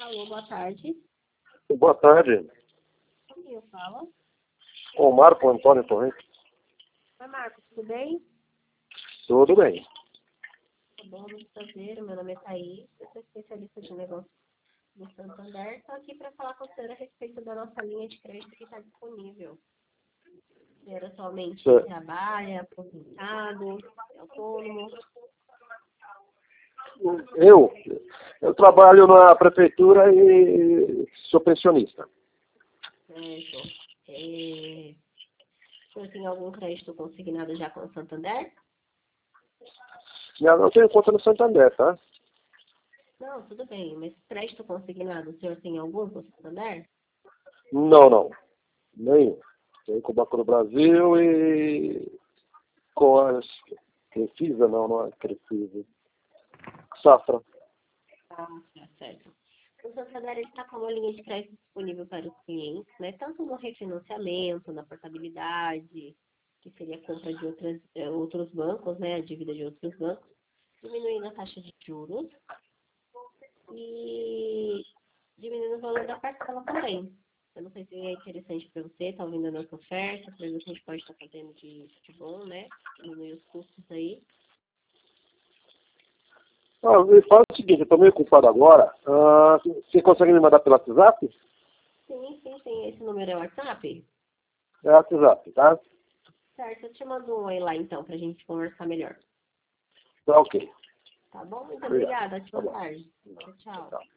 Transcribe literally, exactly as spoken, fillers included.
Alô, boa tarde. Boa tarde. Com quem eu falo? O Marco Antônio Torrente. Oi, Marcos, tudo bem? Tudo bem. Tá bom, muito prazer. Meu nome é Thaís, eu sou especialista de negócios do Santander. Estou aqui para falar com a senhora a respeito da nossa linha de crédito que está disponível. A senhora atualmente É. trabalha, aposentado, é autônomo. Eu, eu trabalho na prefeitura e sou pensionista. Certo. É... O senhor tem algum crédito consignado já com o Santander? Eu não tenho conta no Santander, tá? Não, tudo bem, mas crédito consignado, o senhor tem algum com o Santander? Não, não. Nenhum. Tenho com o Banco do Brasil e com as Crefisa, não, não é Crefisa. Safra. Ah, tá certo. O Santander está com uma linha de crédito disponível para os clientes, né? Tanto no refinanciamento, na portabilidade, que seria a compra de outras, eh, outros bancos, né? A dívida de outros bancos, diminuindo a taxa de juros e diminuindo o valor da parcela também. Eu não sei se é interessante para você, está ouvindo a nossa oferta, para ver o que a gente pode estar fazendo de, de bom, né? Diminuir os custos aí. Ah, me fala o seguinte, eu estou meio ocupado agora. Ah, você consegue me mandar pelo WhatsApp? Sim, sim, sim. Esse número é o WhatsApp? É WhatsApp, tá? Certo, eu te mando um oi lá então, para a gente conversar melhor. Tá ok. Tá bom? Muito Obrigado. obrigada. Tá Boa bom. tarde. Tchau, tchau. Tchau.